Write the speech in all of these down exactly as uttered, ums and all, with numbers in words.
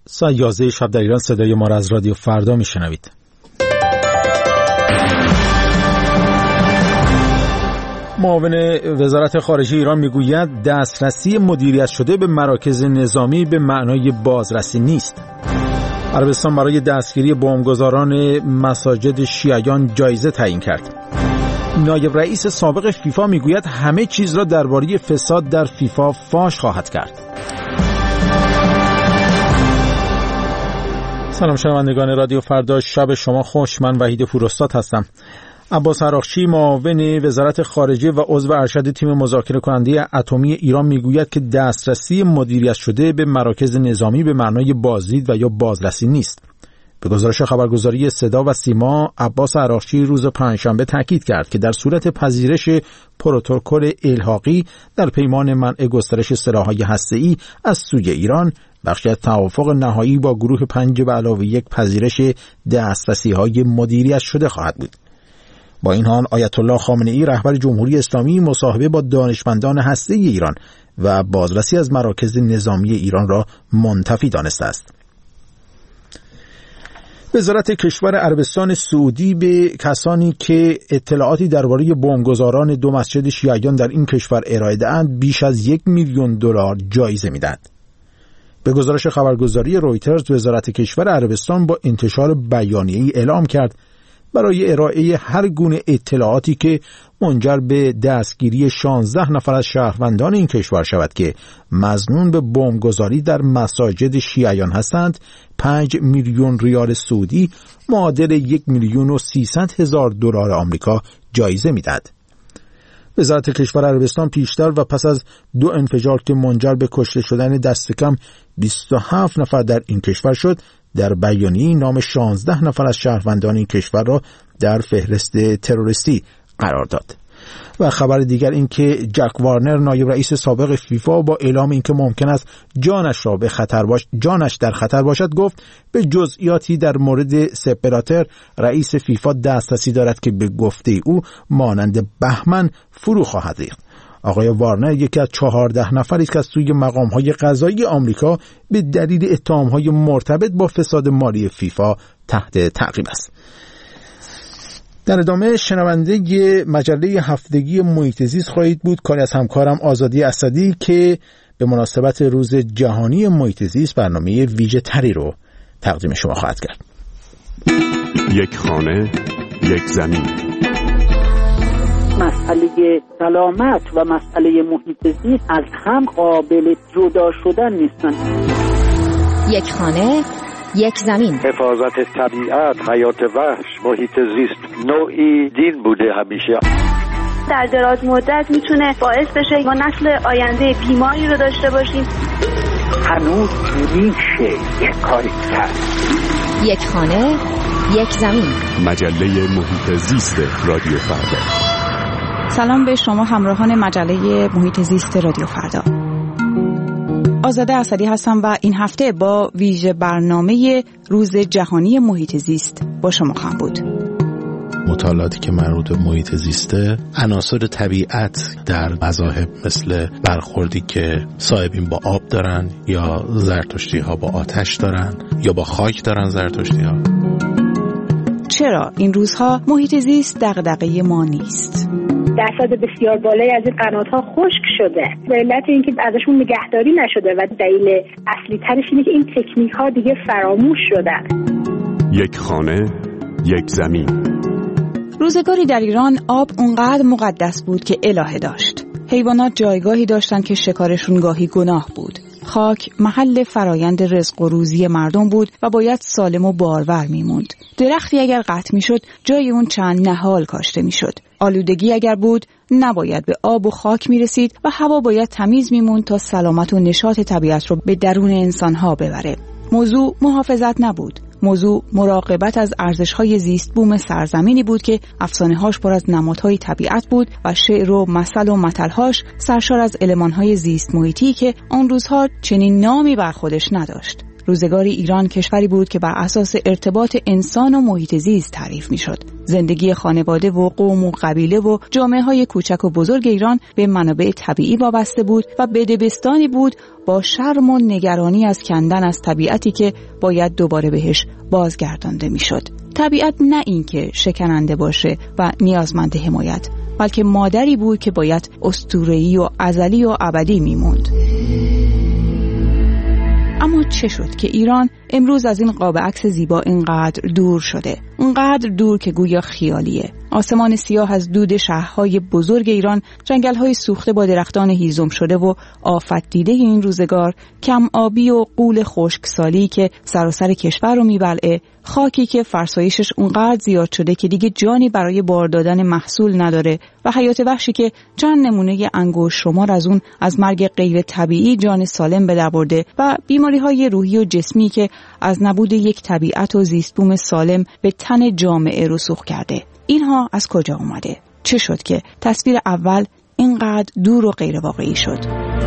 ساعت یازده شب در ایران صدای ما را از رادیو فردا میشنوید. معاون وزارت خارجه ایران میگوید دسترسی مدیریت شده به مراکز نظامی به معنای بازرسی نیست. عربستان برای دستگیری بمبگذاران مساجد شیعیان جایزه تعیین کرد. نایب رئیس سابق فیفا میگوید همه چیز را درباره فساد در فیفا فاش خواهد کرد. سلام شنوندگان رادیو فردا، شب شما خوش. من وحید پوراستاد هستم. عباس عراقچی معاون وزارت خارجه و عضو ارشد تیم مذاکره کننده اتمی ایران میگوید که دسترسی مدیریت شده به مراکز نظامی به معنای بازدید و یا بازرسی نیست. به گزارش خبرگزاری صدا و سیما، عباس عراقچی روز پنجشنبه تاکید کرد که در صورت پذیرش پروتکل الحاقی در پیمان منع گسترش سلاح‌های هسته‌ای از سوی ایران، بخشی از توافق نهایی با گروه پنج به علاوه یک پذیرش دسترسی‌های مدیریت شده خواهد بود. با این حال آیت الله خامنه‌ای رهبر جمهوری اسلامی مصاحبه با دانشمندان هسته‌ای ایران و بازرسی از مراکز نظامی ایران را منتفی دانسته است. وزارت کشور عربستان سعودی به کسانی که اطلاعاتی درباره بمبگذاران دو مسجد شیعیان در این کشور ارائه دهند بیش از یک میلیون دلار جایزه می‌دهد. به گزارش خبرگزاری رویترز، وزارت کشور عربستان با انتشار بیانیه‌ای اعلام کرد برای ارائه هر گونه اطلاعاتی که منجر به دستگیری شانزده نفر از شهروندان این کشور شود که مظنون به بمبگذاری در مساجد شیعیان هستند، پنج میلیون ریال سعودی معادل یک میلیون و سیصد هزار دلار آمریکا جایزه میدهد. وزارت کشور عربستان پیشتر و پس از دو انفجار که منجر به کشته شدن دست کم بیست و هفت نفر در این کشور شد، در بیانیه نام شانزده نفر از شهروندان این کشور را در فهرست تروریستی قرار داد. و خبر دیگر این که جک وارنر نایب رئیس سابق فیفا با اعلام اینکه ممکن است جانش را به خطر باش جانش در خطر باشد گفت به جزئیاتی در مورد سپ بلاتر رئیس فیفا دسترسی دارد که به گفته او مانند بهمن فرو خواهد ریخت. آقای وارنر یکی از چهارده نفری است که از سوی مقام‌های قضایی آمریکا به دلیل اتهام‌های مرتبط با فساد مالی فیفا تحت تعقیب است. در ادامه شنونده مجله هفتگی محیط زیست خواهید بود، کاری از همکارم آزادی اسدی که به مناسبت روز جهانی محیط زیست برنامه ویژه تری رو تقدیم شما خواهد کرد. یک خانه، یک زمین. مسئله سلامت و مسئله محیط زیست از هم قابل جدا شدن نیستن. یک خانه، یک زمین. حفاظت طبیعت، حیات وحش، محیط زیست نوعی دین بوده همیشه. در دراز مدت میتونه باعث بشه ما نسل آینده بیماری رو داشته باشیم. هنوز میشه یک کاری کرد. یک خانه، یک زمین. مجله محیط زیست رادیو فردا. سلام به شما همراهان مجله محیط زیست رادیو فردا. آزاده اسدی هستم و این هفته با ویژه برنامه روز جهانی محیط زیست با شما خواهم بود. مطالعاتی که مربوط به محیط زیسته، عناصر طبیعت در مذاهب مثل برخوردی که صاحبین با آب دارن یا زرتشتی ها با آتش دارن یا با خاک دارن زرتشتی ها. چرا این روزها محیط زیست دغدغه ما نیست؟ درصد بسیار بالایی از این قنات‌ها خشک شده به علت اینکه ازشون نگهداری نشده و دلیل اصلی ترش اینه که این تکنیک‌ها دیگه فراموش شدن. یک خانه، یک زمین. روزگاری در ایران آب اونقدر مقدس بود که الهه داشت. حیوانات جایگاهی داشتن که شکارشون گاهی گناه بود. خاک محل فرایند رزق و روزی مردم بود و باید سالم و بارور میموند. درختی اگر قطع میشد جای اون چند نهال کاشته میشد. آلودگی اگر بود نباید به آب و خاک میرسید و هوا باید تمیز میموند تا سلامت و نشاط طبیعت رو به درون انسانها ببره. موضوع محافظت نبود. موضوع مراقبت از ارزش‌های زیست بوم سرزمینی بود که افسانه‌هاش پر از نمادهای طبیعت بود و شعر و مثل و متل‌هاش سرشار از المان‌های زیست محیطی که آن روزها چنین نامی بر خودش نداشت. روزگاری ایران کشوری بود که بر اساس ارتباط انسان و محیط زیست تعریف میشد. زندگی خانواده و قوم و قبیله و جامعه‌های کوچک و بزرگ ایران به منابع طبیعی وابسته بود و بدبستانی بود با شرم و نگرانی از کندن از طبیعتی که باید دوباره بهش بازگردانده میشد. طبیعت نه اینکه شکننده باشه و نیازمند حمایت، بلکه مادری بود که باید اسطوره‌ای و ازلی و ابدی میموند. اما چه شد که ایران امروز از این قاب عکس زیبا اینقدر دور شده؟ اینقدر دور که گویا خیالیه. آسمان سیاه از دود شهرهای بزرگ ایران، جنگل‌های سوخته با درختان هیزم شده و آفت دیده این روزگار، کم آبی و غول خشکسالی که سراسر کشور رو میبلعه، خاکی که فرسایشش اونقدر زیاد شده که دیگه جانی برای بار دادن محصول نداره و حیات وحشی که چند نمونه انگشت شمار از اون از مرگ غیر طبیعی جان سالم به در برده و بیماری‌های روحی و جسمی که از نبود یک طبیعت و زیستبوم سالم به تن جامعه رسوخ کرده. اینها از کجا اومده؟ چه شد که تصویر اول اینقدر دور و غیر واقعی شد؟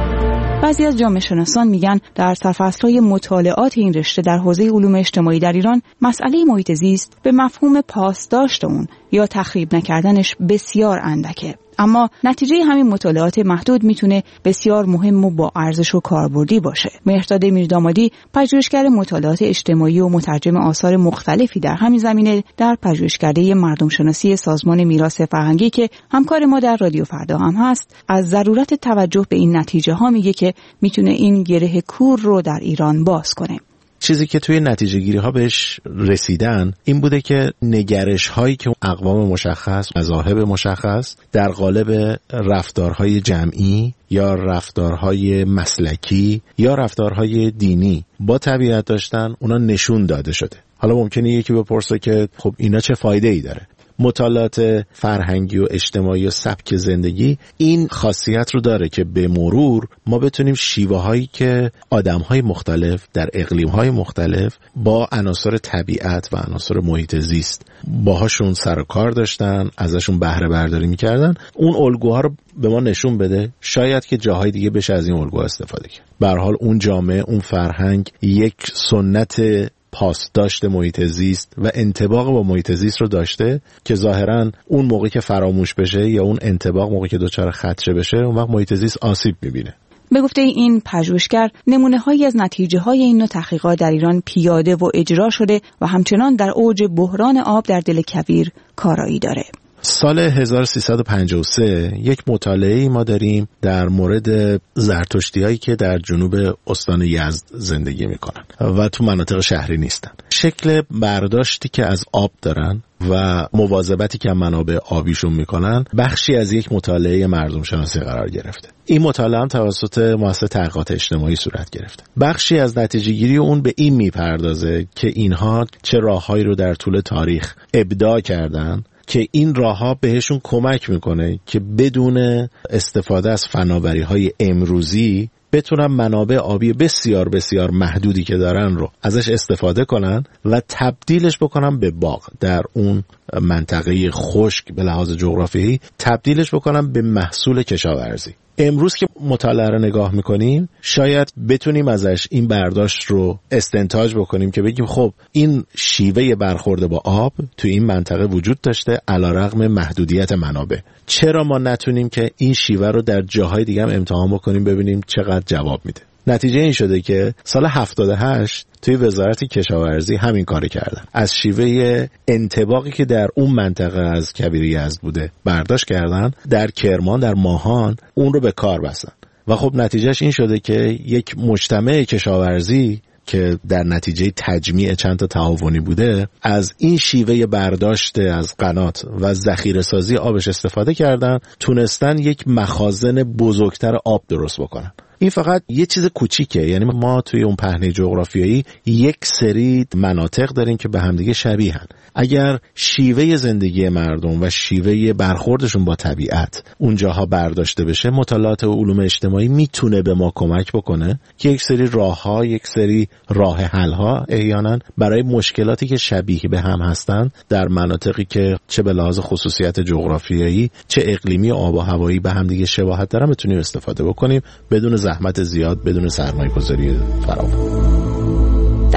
بعضی از جامعه شناسان میگن در سرفصل‌های مطالعات این رشته در حوزه علوم اجتماعی در ایران مسئله محیط زیست به مفهوم پاسداشت اون یا تخریب نکردنش بسیار اندکه. اما نتیجه همین مطالعات محدود میتونه بسیار مهم و با ارزش و کاربردی باشه. مهرداد میردامادی، پژوهشگر مطالعات اجتماعی و مترجم آثار مختلفی در همین زمینه در پژوهشکده مردم شناسی سازمان میراث فرهنگی که همکار ما در رادیو فردا هم هست، از ضرورت توجه به این نتیجه ها میگه که میتونه این گره کور رو در ایران باز کنه. چیزی که توی نتیجه گیری ها بهش رسیدن این بوده که نگرش هایی که اقوام مشخص، مذاهب مشخص در قالب رفتارهای جمعی یا رفتارهای مسلکی یا رفتارهای دینی با طبیعت داشتن، اونا نشون داده شده. حالا ممکنه یکی بپرسه که خب اینا چه فایده ای داره؟ مطالعات فرهنگی و اجتماعی و سبک زندگی این خاصیت رو داره که به مرور ما بتونیم شیوه هایی که آدم های مختلف در اقلیم های مختلف با عناصر طبیعت و عناصر محیط زیست باهاشون سر و کار داشتن، ازشون بهره برداری میکردن، اون الگوها رو به ما نشون بده. شاید که جاهای دیگه بشه از این الگوها استفاده کرد. به هر حال اون جامعه، اون فرهنگ یک سنت پاسداشت محیط زیست و انطباق با محیط زیست رو داشته که ظاهراً اون موقع که فراموش بشه یا اون انطباق موقع که دچار خدشه بشه، اون وقت محیط زیست آسیب می‌بینه. به گفته این پژوهشگر، نمونه‌هایی از نتیجه‌های این نوع تحقیقات در ایران پیاده و اجرا شده و همچنان در اوج بحران آب در دل کویر کارایی داره. سال هزار و سیصد و پنجاه و سه یک مطالعه ما داریم در مورد زرتشتی‌هایی که در جنوب استان یزد زندگی میکنن و تو مناطق شهری نیستن. شکل برداشتی که از آب دارن و مواظبتی که منابع آبیشون میکنن بخشی از یک مطالعه مردم شناسی قرار گرفته. این مطالعه هم توسط مؤسسه تحقیقات اجتماعی صورت گرفته. بخشی از نتیجه گیری اون به این میپردازه که اینها چه راههایی رو در طول تاریخ ابداع کردن که این راهها بهشون کمک میکنه که بدون استفاده از فناوری‌های امروزی بتونن منابع آبی بسیار بسیار محدودی که دارن رو ازش استفاده کنن و تبدیلش بکنن به باغ در اون منطقه خشک به لحاظ جغرافیایی، تبدیلش بکنن به محصول کشاورزی. امروز که مطالعه رو نگاه میکنیم شاید بتونیم ازش این برداشت رو استنتاج بکنیم که بگیم خب این شیوه برخورد با آب تو این منطقه وجود داشته علیرغم محدودیت منابع. چرا ما نتونیم که این شیوه رو در جاهای دیگه هم امتحان بکنیم ببینیم چقدر جواب میده؟ نتیجه این شده که سال هفتاد و هشت توی وزارت کشاورزی همین کار کردن. از شیوه انطباقی که در اون منطقه از کویر یزد بوده برداشت کردن، در کرمان، در ماهان اون رو به کار بستن و خب نتیجهش این شده که یک مجتمع کشاورزی که در نتیجه تجمیع چند تا تعاونی بوده از این شیوه برداشت از قنات و ذخیره سازی آبش استفاده کردن، تونستن یک مخازن بزرگتر آب درست بکنن. این فقط یه چیز کوچیکه، یعنی ما توی اون پهنه جغرافیایی یک سری مناطق داریم که به همدیگه شبیهن. اگر شیوه زندگی مردم و شیوه برخوردشون با طبیعت اونجاها برداشته بشه، مطالعات علوم اجتماعی میتونه به ما کمک بکنه که یک سری راهها، یک سری راه حل‌ها احیانا برای مشکلاتی که شبیه به هم هستن در مناطقی که چه به لحاظ خصوصیت جغرافیایی چه اقلیمی و آب و هوایی به همدیگه شباهت دارن بتونیم استفاده بکنیم بدون زحمت زیاد، بدون سرمایه‌گذاری فراوان.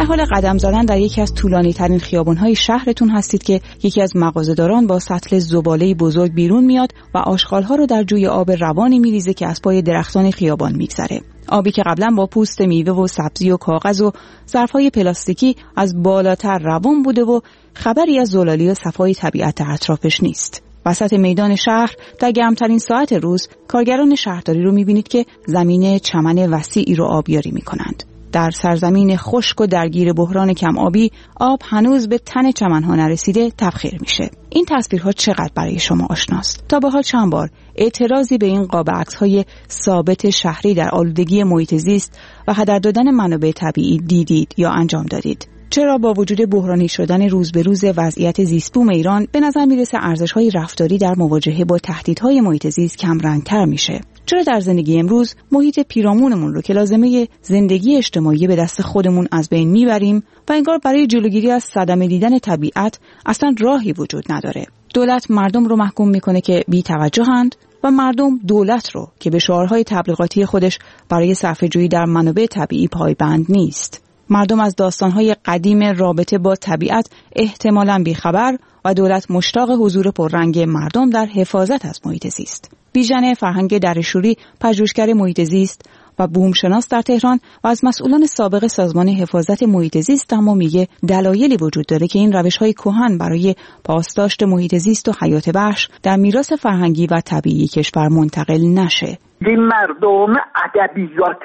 حال قدم زدن در یکی از طولانی ترین خیابان‌های شهرتون هستید که یکی از مغازه‌داران با سطل زباله بزرگ بیرون میاد و آشغال‌ها رو در جوی آب روانی میریزه که از پای درختان خیابان میگذره. آبی که قبلا با پوست میوه و سبزی و کاغذ و ظرف‌های پلاستیکی از بالاتر روان بوده و خبری از زلالی و صفای طبیعت در اطرافش نیست. وسط میدان شهر در گرمترین ساعت روز کارگران شهرداری رو میبینید که زمین چمن وسیعی رو آبیاری میکنند. در سرزمین خشک و درگیر بحران کم آبی، آب هنوز به تن چمنها نرسیده تبخیر میشه. این تصویرها چقدر برای شما آشناست؟ تا به حال چند بار اعتراضی به این قاب عکس‌های ثابت شهری در آلودگی محیط زیست و هدر دادن منابع طبیعی دیدید یا انجام دادید؟ چرا با وجود بحرانی شدن روز به روز وضعیت زیستبوم ایران به نظر میرسه ارزش‌های رفتاری در مواجهه با تهدیدهای محیط زیست کم رنگ‌تر میشه؟ چرا در زندگی امروز محیط پیرامونمون رو که لازمه زندگی اجتماعی به دست خودمون از بین میبریم و انگار برای جلوگیری از صدمه دیدن طبیعت اصلا راهی وجود نداره؟ دولت مردم رو محکوم میکنه که بی‌توجهند و مردم دولت رو که به شعارهای تبلیغاتی خودش برای صرفه‌جویی در منابع طبیعی پایبند نیست. مردم از داستانهای قدیم رابطه با طبیعت احتمالاً بیخبر و دولت مشتاق حضور پررنگ مردم در حفاظت از محیط زیست. بیژن فرهنگ درشوری، پژوهشگر محیط زیست و بومشناس در تهران و از مسئولان سابق سازمان حفاظت محیط زیست اما میگه دلایلی وجود داره که این روش‌های کهن برای پاسداشت محیط زیست و حیات وحش در میراث فرهنگی و طبیعی کشور منتقل نشه. این مردم ادبیات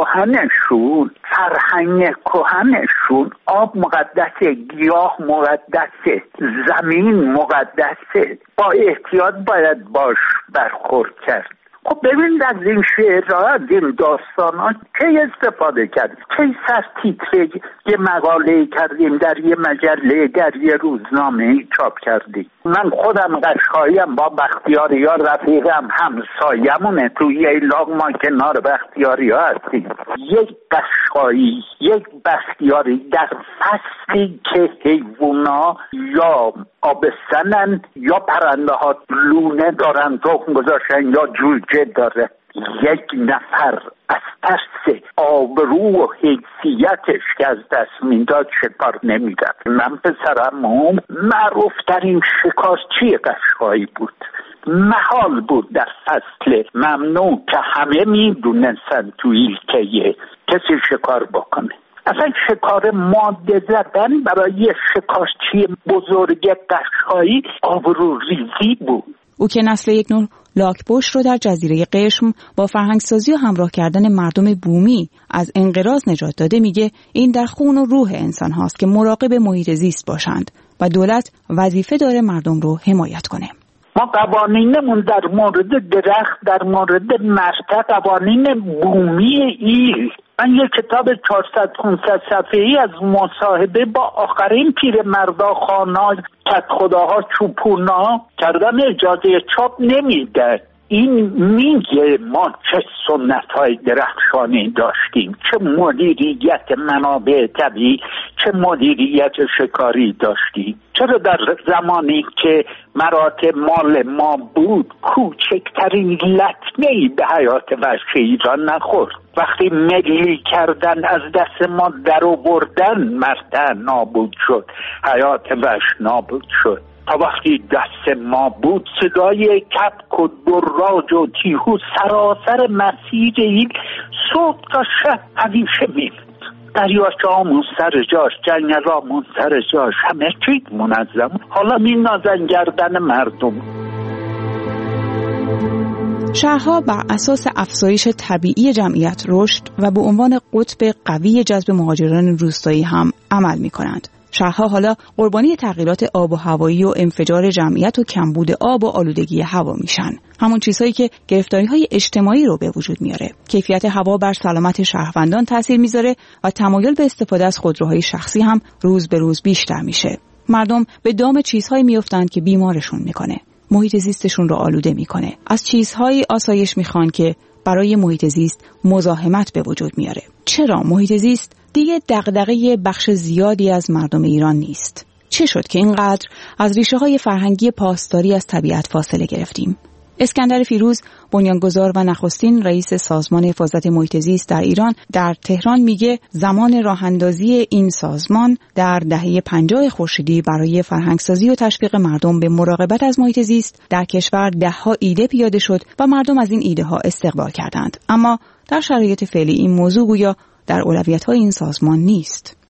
کهنشون، فرهنگ کهنشون، آب مقدسه، گیاه مقدسه، زمین مقدسه، با احتیاط باید باش برخورد کرد. خب ببینید از این شعرها، از این داستانها چه استفاده کردیم؟ چه سر تیتره یه مقاله کردیم، در یه مجله، در یه روزنامه چاپ کردیم. من خودم قشقاییم، با بختیاری‌ها رفیقم، همسایمونه، توی ییلاق ما کنار بختیاری‌ها هستیم. یک قشقایی، یک بختیاری در فصلی که حیوونا یا آبستنن یا پرنده ها لونه دارن تخم گذاشتن یا جوجه داره، یک نفر از ترس آبرو و حیثیتش که از دست میداد شکار نمیداد. من پسرم هم معروف ترین شکارچی قشقایی بود. محال بود در فصل ممنوع که همه میدونستن تو ایلکه کسی شکار بکنه. اصلا شکار ماده زدن برای شکارچی بزرگ قشقایی آبرو ریزی بود. او که نسل یک نوع لاک‌پشت رو در جزیره قشم با فرهنگسازی و همراه کردن مردم بومی از انقراض نجات داده، میگه این در خون و روح انسان هاست که مراقب محیط زیست باشند و دولت وظیفه داره مردم رو حمایت کنه. ما قوانینمون در مورد درخت، در مورد مرتع، قوانین بومی ای. من یک کتاب چهارصد پانصد صفحه‌ای از مصاحبه با آخرین پیرمردا خانا کت خداها چوپونا کردم، اجازه چاپ نمیده. این میگه ما چه سنت‌های درخشانی داشتیم، چه مدیریت منابع طبیعی، چه مدیریت شکاری داشتیم. چرا در زمانی که مراتع مال ما بود کوچکترین لطمه‌ای به حیات وحش ایران نخورد؟ وقتی ملی کردن از دست ما در آوردن، مرتع نابود شد، حیات وحش نابود شد. تا وقتی دست ما بود صدای کپک و دراج و تیهو سراسر مسیر این صبح تا شب همیشه می‌بود. دریاچه هامون سر جاش، جنگل هامون سر جاش، همه چیز منظم. حالا می‌نازن گردن مردم. شهرها بر اساس افزایش طبیعی جمعیت رشد و به عنوان قطب قوی جذب مهاجران روستایی هم عمل می‌کنند. شهرها حالا قربانی تغییرات آب و هوایی و انفجار جمعیت و کمبود آب و آلودگی هوا میشن. همون چیزهایی که گرفتاری‌های اجتماعی رو به وجود میاره. کیفیت هوا بر سلامت شهروندان تاثیر میذاره و تمایل به استفاده از خودروهای شخصی هم روز به روز بیشتر میشه. مردم به دام چیزهایی میافتند که بیمارشون میکنه. محیط زیستشون رو آلوده میکنه. از چیزهایی آسایش میخوان که برای محیط زیست مزاحمت به وجود میاره. چرا محیط زیست دیگه دغدغه بخش زیادی از مردم ایران نیست؟ چه شد که اینقدر از ریشه‌های فرهنگی پاسداری از طبیعت فاصله گرفتیم؟ اسکندر فیروز، بنیانگذار و نخستین رئیس سازمان حفاظت محیط زیست در ایران، در تهران میگه زمان راه‌اندازی این سازمان در دهه پنجاه خورشیدی برای فرهنگسازی و تشویق مردم به مراقبت از محیط زیست در کشور ده‌ها ایده پیاده شد و مردم از این ایده ها استقبال کردند. اما در شرایط فعلی این موضوع گویا در اولویت‌های این سازمان نیست.